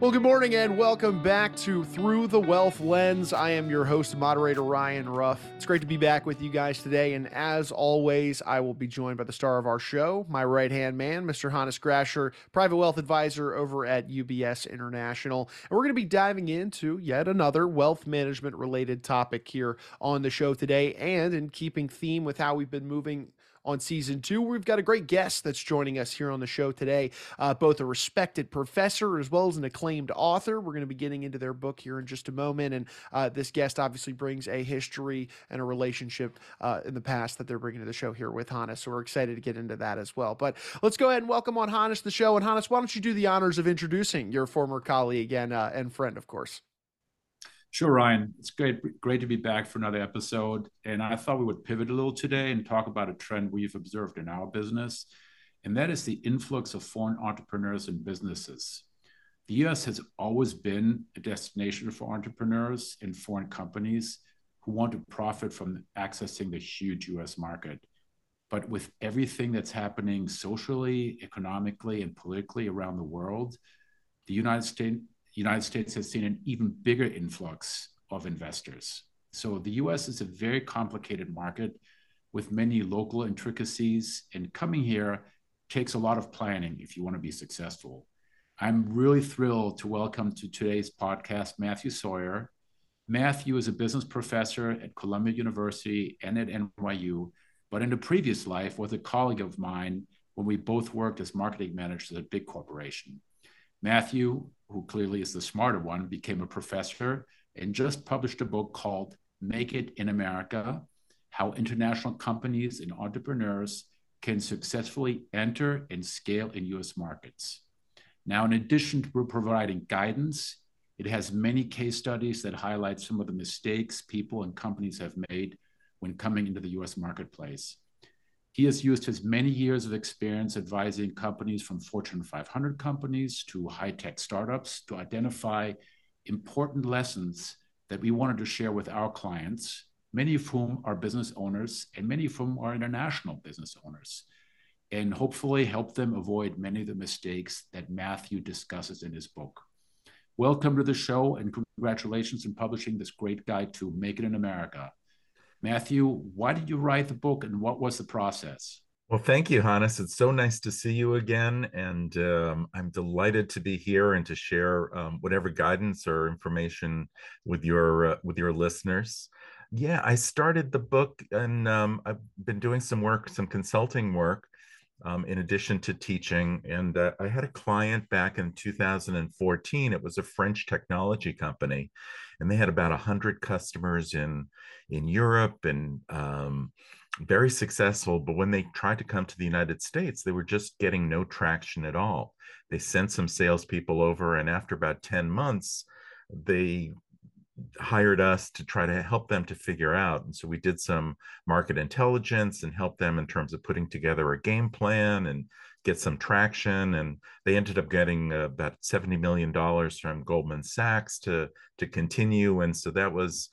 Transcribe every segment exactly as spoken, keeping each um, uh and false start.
Well, good morning and welcome back to Through the Wealth Lens. I am your host and moderator, Ryan Ruff. It's great to be back with you guys today. And as always, I will be joined by the star of our show, my right-hand man, Mister Hannes Grasher, private wealth advisor over at U B S International. And we're going to be diving into yet another wealth management related topic here on the show today. And in keeping theme with how we've been moving on season two, we've got a great guest that's joining us here on the show today, uh, both a respected professor as well as an acclaimed author. We're going to be getting into their book here in just a moment. And uh, this guest obviously brings a history and a relationship uh, in the past that they're bringing to the show here with Hannes. So we're excited to get into that as well. But let's go ahead and welcome on Hannes to the show. And Hannes, why don't you do the honors of introducing your former colleague and, uh, and friend, of course. Sure, Ryan. It's great, great to be back for another episode. And I thought we would pivot a little today and talk about a trend we've observed in our business, and that is the influx of foreign entrepreneurs and businesses. The U S has always been a destination for entrepreneurs and foreign companies who want to profit from accessing the huge U S market. But with everything that's happening socially, economically, and politically around the world, the United States The United States has seen an even bigger influx of investors. So the U S is a very complicated market with many local intricacies, and coming here takes a lot of planning if you want to be successful. I'm really thrilled to welcome to today's podcast Matthew Sawyer. Matthew is a business professor at Columbia University and at N Y U, but in a previous life was a colleague of mine when we both worked as marketing managers at a big corporation. Matthew, who clearly is the smarter one, became a professor and just published a book called Make It in America: How International Companies and Entrepreneurs Can Successfully Enter and Scale in U S Markets. Now, in addition to providing guidance, it has many case studies that highlight some of the mistakes people and companies have made when coming into the U S marketplace. He has used his many years of experience advising companies from Fortune five hundred companies to high-tech startups to identify important lessons that we wanted to share with our clients, many of whom are business owners and many of whom are international business owners, and hopefully help them avoid many of the mistakes that Matthew discusses in his book. Welcome to the show, and congratulations on publishing this great guide to Make It in America. Matthew, why did you write the book and what was the process? Well, thank you, Hannes. It's so nice to see you again. And um, I'm delighted to be here and to share um, whatever guidance or information with your uh, with your listeners. Yeah, I started the book and um, I've been doing some work, some consulting work um, in addition to teaching. And uh, I had a client back in two thousand fourteen. It was a French technology company, and they had about one hundred customers in in Europe and um, very successful. But when they tried to come to the United States, they were just getting no traction at all. They sent some salespeople over, and after about ten months, they hired us to try to help them to figure out. And so we did some market intelligence and helped them in terms of putting together a game plan and get some traction. And they ended up getting uh, about seventy million dollars from Goldman Sachs to, to continue. And so that was,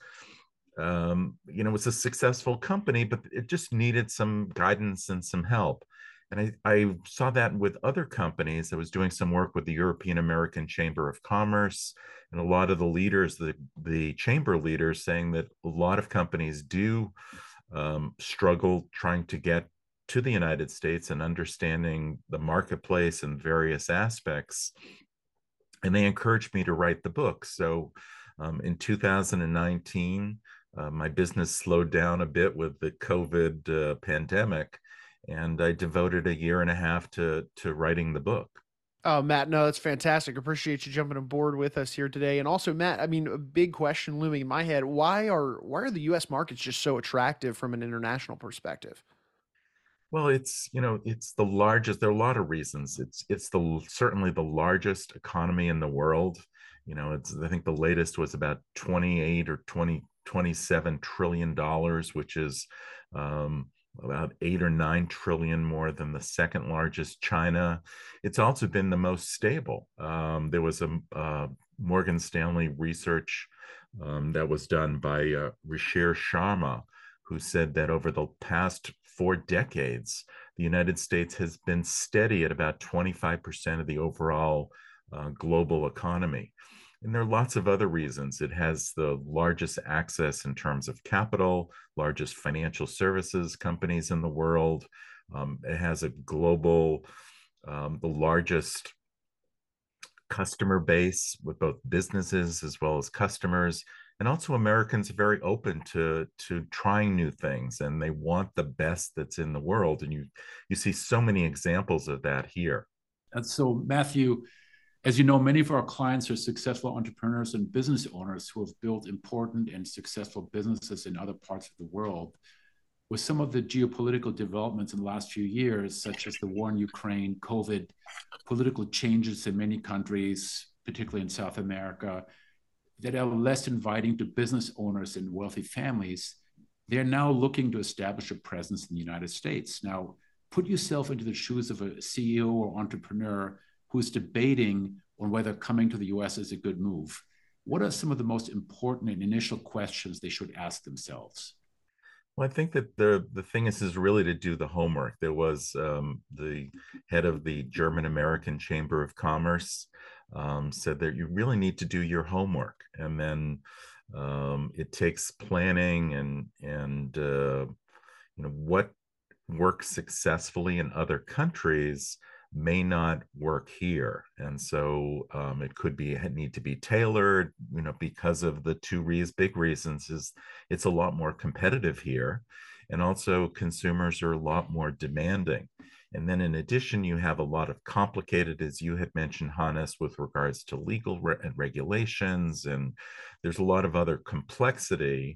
um, you know, it was a successful company, but it just needed some guidance and some help. And I, I saw that with other companies. I was doing some work with the European American Chamber of Commerce, and a lot of the leaders, the, the chamber leaders, saying that a lot of companies do um, struggle trying to get to the United States and understanding the marketplace and various aspects. And they encouraged me to write the book. So um, in two thousand nineteen, uh, my business slowed down a bit with the COVID uh, pandemic. And I devoted a year and a half to to writing the book. Oh, Matt, no, that's fantastic. Appreciate you jumping aboard with us here today. And also, Matt, I mean, a big question looming in my head: why are why are the U S markets just so attractive from an international perspective? Well, it's, you know, it's the largest. There are a lot of reasons. It's it's the certainly the largest economy in the world. You know, it's I think the latest was about twenty-eight or twenty, twenty-seven trillion dollars, which is um, about eight or nine trillion more than the second largest, China. It's also been the most stable. Um, there was a uh, Morgan Stanley research um, that was done by uh, Rishir Sharma, who said that over the past four decades, the United States has been steady at about twenty-five percent of the overall uh, global economy. And there are lots of other reasons. It has the largest access in terms of capital, largest financial services companies in the world. Um, it has a global, um, the largest customer base with both businesses as well as customers. And also Americans are very open to, to trying new things, and they want the best that's in the world. And you, you see so many examples of that here. And so, Matthew, as you know, many of our clients are successful entrepreneurs and business owners who have built important and successful businesses in other parts of the world. With some of the geopolitical developments in the last few years, such as the war in Ukraine, COVID, political changes in many countries, particularly in South America, that are less inviting to business owners and wealthy families, they're now looking to establish a presence in the United States. Now, put yourself into the shoes of a C E O or entrepreneur who's debating on whether coming to the U S is a good move. What are some of the most important and initial questions they should ask themselves? Well, I think that the the thing is is really to do the homework. There was um, the head of the German American Chamber of Commerce um, said that you really need to do your homework, and then um, it takes planning and and uh, you know what works successfully in other countries may not work here, and so um, it could be need to be tailored, you know, because of the two reasons, big reasons is it's a lot more competitive here, and also consumers are a lot more demanding. And then in addition, you have a lot of complicated, as you had mentioned, Hannes, with regards to legal re- and regulations, and there's a lot of other complexity.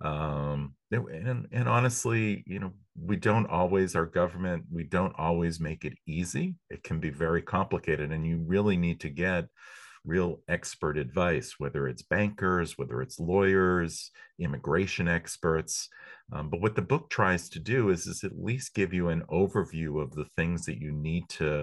Um, and, and honestly, you know, we don't always, our government, we don't always make it easy. It can be very complicated, and you really need to get real expert advice, whether it's bankers, whether it's lawyers, immigration experts. Um, but what the book tries to do is, is at least give you an overview of the things that you need to,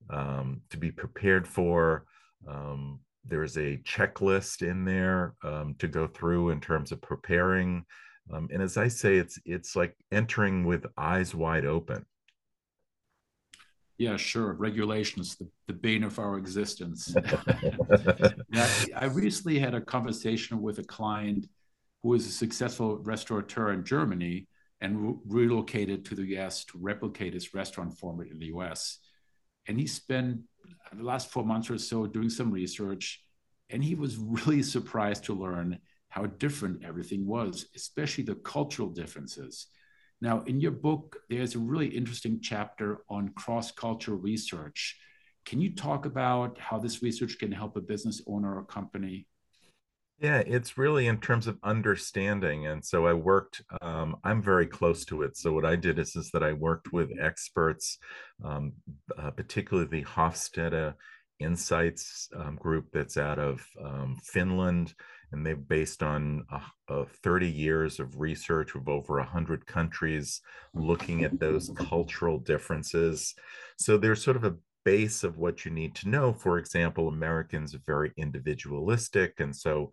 um, to be prepared for. Um, there's a checklist in there um, to go through in terms of preparing. Um, and as I say, it's it's like entering with eyes wide open. Yeah, sure. Regulations, the, the bane of our existence. Now, I recently had a conversation with a client who is a successful restaurateur in Germany and re- relocated to the U S to replicate his restaurant format in the U S. And he spent the last four months or so doing some research, and he was really surprised to learn how different everything was, especially the cultural differences. Now, in your book, there's a really interesting chapter on cross-cultural research. Can you talk about how this research can help a business owner or company? Yeah, it's really in terms of understanding. And so I worked, um, I'm very close to it. So what I did is, is that I worked with experts, um, uh, particularly the Hofstede Insights um, group that's out of um, Finland. And they've based on uh, uh, thirty years of research of over one hundred countries looking at those cultural differences. So there's sort of a base of what you need to know. For example, Americans are very individualistic, and so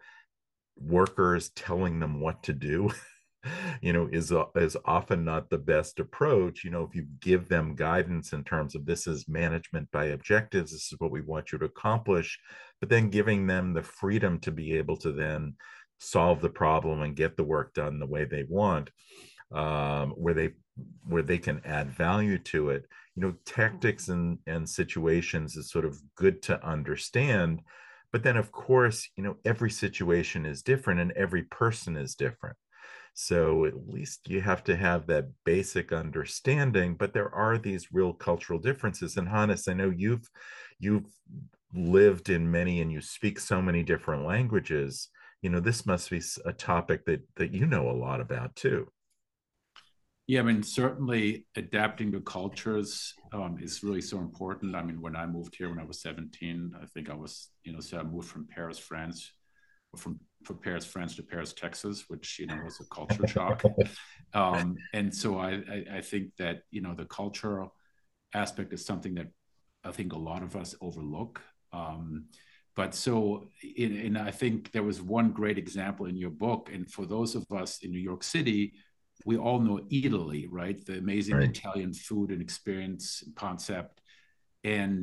workers telling them what to do you know is uh, is often not the best approach. You know, if you give them guidance in terms of this is management by objectives, this is what we want you to accomplish, but then giving them the freedom to be able to then solve the problem and get the work done the way they want, um, where they where they can add value to it. You know, tactics and and situations is sort of good to understand, but then of course, you know, every situation is different and every person is different. So at least you have to have that basic understanding, but there are these real cultural differences. And Hannes, I know you've you've lived in many and you speak so many different languages. You know, this must be a topic that that you know a lot about too. Yeah, I mean, certainly adapting to cultures um, is really so important. I mean, when I moved here when I was seventeen, I think I was, you know, so I moved from Paris, France, from, from Paris, France to Paris, Texas, which, you know, was a culture shock. Um, and so I, I, I think that, you know, the cultural aspect is something that I think a lot of us overlook. Um, but so, in, and I think there was one great example in your book. And for those of us in New York City, we all know Italy, right? The amazing Right. Italian food and experience and concept. And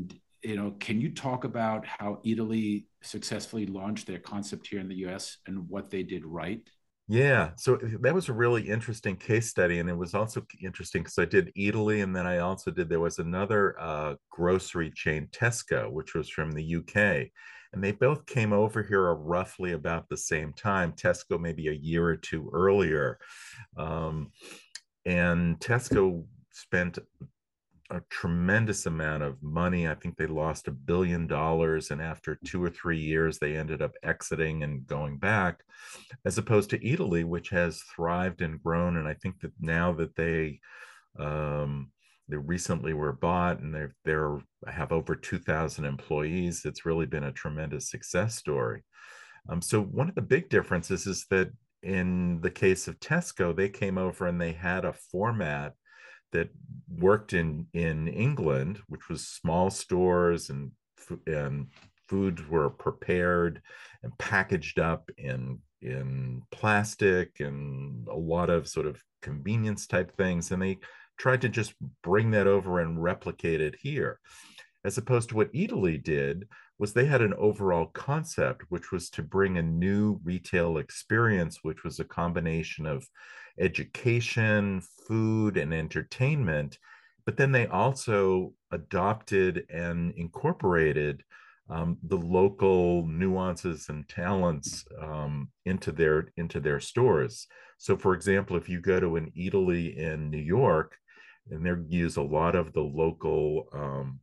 you know, can you talk about how Italy successfully launched their concept here in the U S and what they did right? Yeah, so that was a really interesting case study, and it was also interesting because I did Italy, and then I also did there was another uh, grocery chain, Tesco, which was from the U K, and they both came over here roughly about the same time. Tesco maybe a year or two earlier, um, and Tesco spent a tremendous amount of money. I think they lost a billion dollars, and after two or three years, they ended up exiting and going back, as opposed to Italy, which has thrived and grown. And I think that now that they um, they recently were bought and they're they're have over two thousand employees, it's really been a tremendous success story. Um, so one of the big differences is that in the case of Tesco, they came over and they had a format that worked in in England, which was small stores, and and foods were prepared and packaged up in in plastic and a lot of sort of convenience type things, and they tried to just bring that over and replicate it here, as opposed to what Italy did was they had an overall concept, which was to bring a new retail experience, which was a combination of education, food, and entertainment. But then they also adopted and incorporated um, the local nuances and talents um, into their into their stores. So, for example, if you go to an Italy in New York, and they use a lot of the local um,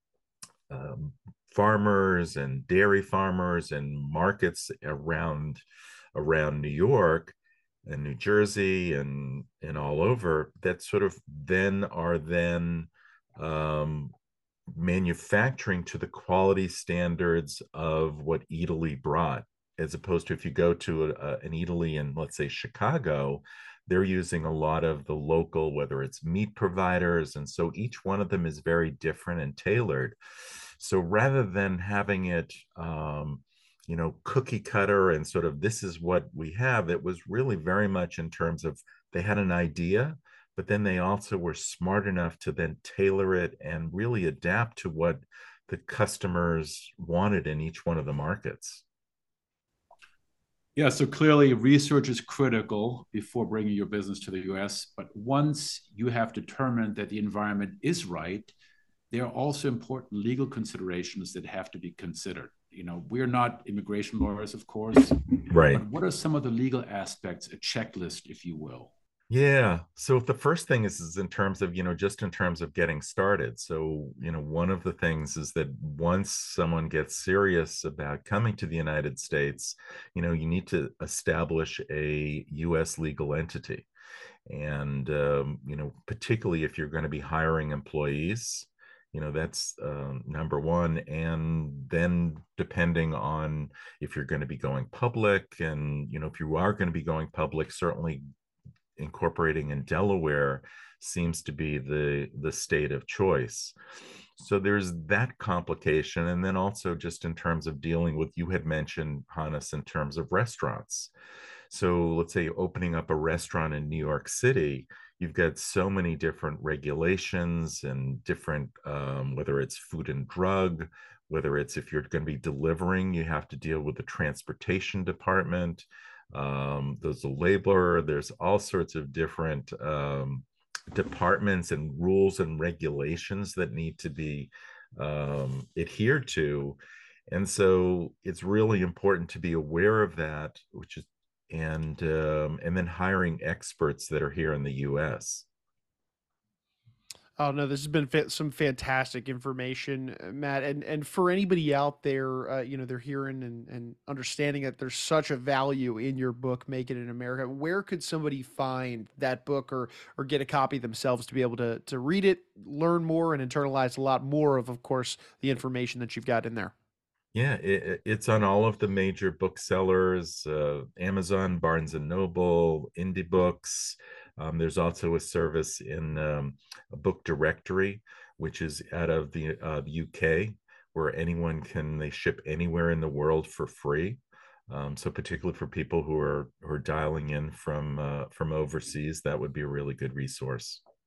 um, farmers and dairy farmers and markets around around New York and New Jersey and and all over, that sort of then are then um, manufacturing to the quality standards of what Italy brought, as opposed to if you go to a, a, an Italy in, let's say, Chicago, they're using a lot of the local, whether it's meat providers. And so each one of them is very different and tailored. So rather than having it, um, you know, cookie cutter and sort of this is what we have, it was really very much in terms of they had an idea, but then they also were smart enough to then tailor it and really adapt to what the customers wanted in each one of the markets. Yeah, so clearly research is critical before bringing your business to the U S. But once you have determined that the environment is right, there are also important legal considerations that have to be considered. You know, we're not immigration lawyers, of course, Right. but what are some of the legal aspects, a checklist, if you will? Yeah. So the first thing is, is in terms of, you know, just in terms of getting started. So, you know, one of the things is that once someone gets serious about coming to the United States, you know, you need to establish a U S legal entity. And, um, you know, particularly if you're going to be hiring employees, you know, that's um, number one. And then depending on if you're going to be going public and, you know, if you are going to be going public, certainly incorporating in Delaware seems to be the the state of choice. So there's that complication. And then also just in terms of dealing with, you had mentioned, Hannes, in terms of restaurants. So let's say opening up a restaurant in New York City, you've got so many different regulations and different, um, whether it's food and drug, whether it's if you're going to be delivering, you have to deal with the transportation department. Um, there's a laborer, there's all sorts of different um, departments and rules and regulations that need to be um, adhered to. And so it's really important to be aware of that, which is, and um, and then hiring experts that are here in the U S. Oh no, this has been fa- some fantastic information, uh, Matt. And and for anybody out there, uh, you know, they're hearing and, and understanding that there's such a value in your book, Make It in America. Where could somebody find that book, or or get a copy themselves to be able to to read it, learn more, and internalize a lot more of, of course, the information that you've got in there? Yeah, it, it's on all of the major booksellers, uh, Amazon, Barnes and Noble, Indie Books. Um, there's also a service in um, a book directory, which is out of the uh, U K, where anyone can, they ship anywhere in the world for free. Um, so particularly for people who are who are dialing in from uh, from overseas, that would be a really good resource.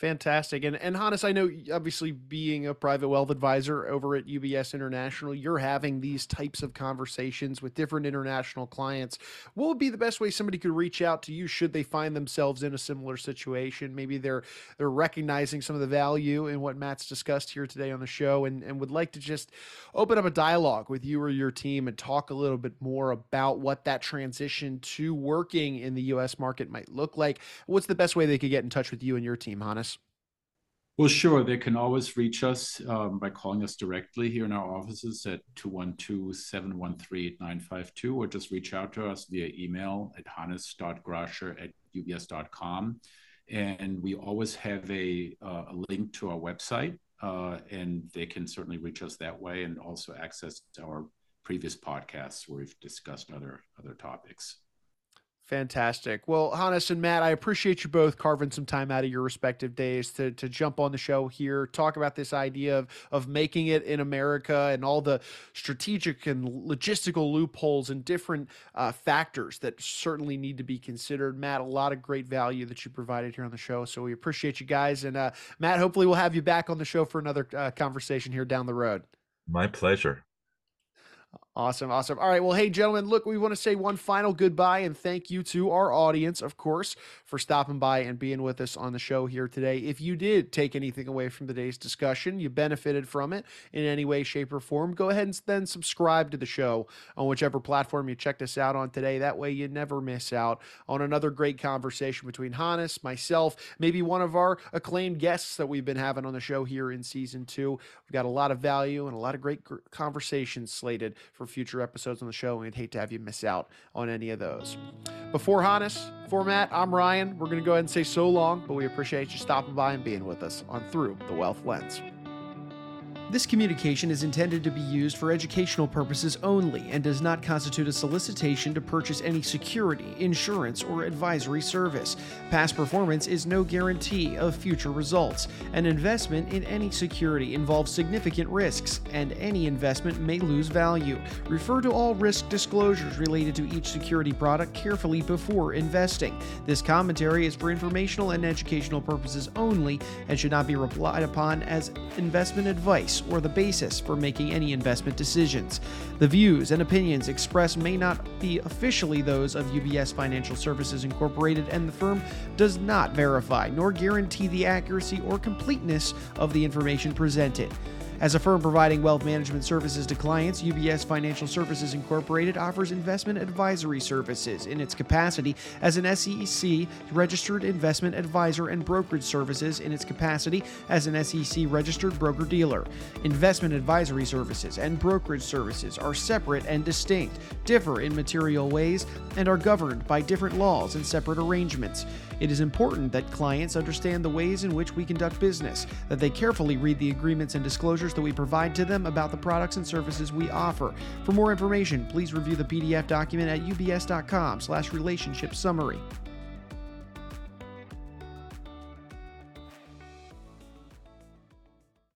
Fantastic. And, and Hannes, I know obviously being a private wealth advisor over at U B S International, you're having these types of conversations with different international clients. What would be the best way somebody could reach out to you should they find themselves in a similar situation? Maybe they're they're recognizing some of the value in what Matt's discussed here today on the show and, and would like to just open up a dialogue with you or your team and talk a little bit more about what that transition to working in the U S market might look like. What's the best way they could get in touch with you and your team, Hannes? Well, sure. They can always reach us um, by calling us directly here in our offices at two one two, seven one three, eight nine five two, or just reach out to us via email at hannes dot grasher at u b s dot com. And we always have a, uh, a link to our website, uh, and they can certainly reach us that way and also access our previous podcasts where we've discussed other, other topics. Fantastic. Well, Hannes and Matt, I appreciate you both carving some time out of your respective days to, to jump on the show here, talk about this idea of, of making it in America and all the strategic and logistical loopholes and different uh, factors that certainly need to be considered. Matt, a lot of great value that you provided here on the show. So we appreciate you guys. And uh, Matt, hopefully we'll have you back on the show for another uh, conversation here down the road. My pleasure. Awesome. Awesome. All right. Well, hey, gentlemen, look, we want to say one final goodbye and thank you to our audience, of course, for stopping by and being with us on the show here today. If you did take anything away from today's discussion, you benefited from it in any way, shape, or form, go ahead and then subscribe to the show on whichever platform you checked us out on today. That way you never miss out on another great conversation between Hannes, myself, maybe one of our acclaimed guests that we've been having on the show here in season two. We've got a lot of value and a lot of great conversations slated for future episodes on the show, and we'd hate to have you miss out on any of those. Before Hannes, for Matt, I'm Ryan. We're going to go ahead and say so long, but we appreciate you stopping by and being with us on Through the Wealth Lens. This communication is intended to be used for educational purposes only and does not constitute a solicitation to purchase any security, insurance, or advisory service. Past performance is no guarantee of future results. An investment in any security involves significant risks, and any investment may lose value. Refer to all risk disclosures related to each security product carefully before investing. This commentary is for informational and educational purposes only and should not be relied upon as investment advice or the basis for making any investment decisions. The views and opinions expressed may not be officially those of U B S Financial Services Incorporated, and the firm does not verify nor guarantee the accuracy or completeness of the information presented. As a firm providing wealth management services to clients, U B S Financial Services Incorporated offers investment advisory services in its capacity as an S E C-registered investment advisor and brokerage services in its capacity as an S E C-registered broker-dealer. Investment advisory services and brokerage services are separate and distinct, differ in material ways, and are governed by different laws and separate arrangements. It is important that clients understand the ways in which we conduct business, that they carefully read the agreements and disclosures that we provide to them about the products and services we offer. For more information, please review the P D F document at ubs dot com slash relationship summary.